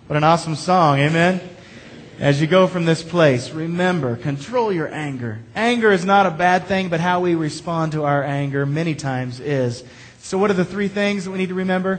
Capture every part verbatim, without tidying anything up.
What an awesome song, amen? As you go from this place, remember, control your anger. Anger is not a bad thing, but how we respond to our anger many times is. So what are the three things that we need to remember?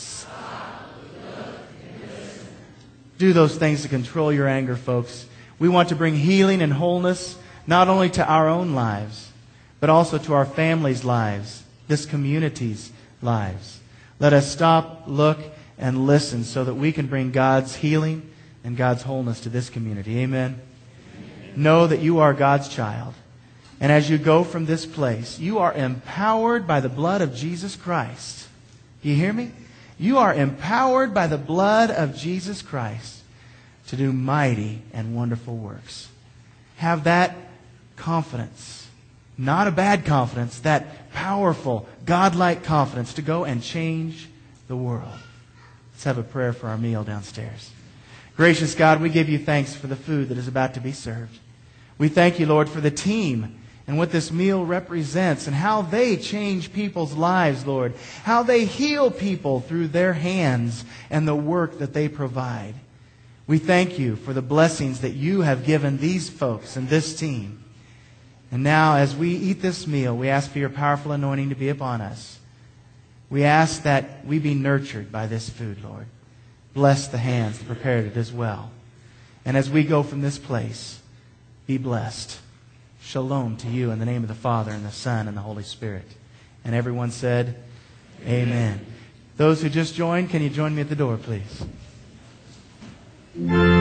Do those things to control your anger, folks. We want to bring healing and wholeness not only to our own lives, but also to our families' lives, this community's lives. Let us stop, look, and listen so that we can bring God's healing and God's wholeness to this community. Amen? Amen. Know that you are God's child. And as you go from this place, you are empowered by the blood of Jesus Christ. You hear me? You are empowered by the blood of Jesus Christ to do mighty and wonderful works. Have that confidence. Not a bad confidence. That powerful, godlike confidence to go and change the world. Let's have a prayer for our meal downstairs. Gracious God, we give you thanks for the food that is about to be served. We thank you, Lord, for the team and what this meal represents and how they change people's lives, Lord. How they heal people through their hands and the work that they provide. We thank you for the blessings that you have given these folks and this team. And now, as we eat this meal, we ask for your powerful anointing to be upon us. We ask that we be nurtured by this food, Lord. Bless the hands that prepared it as well. And as we go from this place, be blessed. Shalom to you in the name of the Father and the Son and the Holy Spirit. And everyone said, Amen. Amen. Those who just joined, can you join me at the door, please?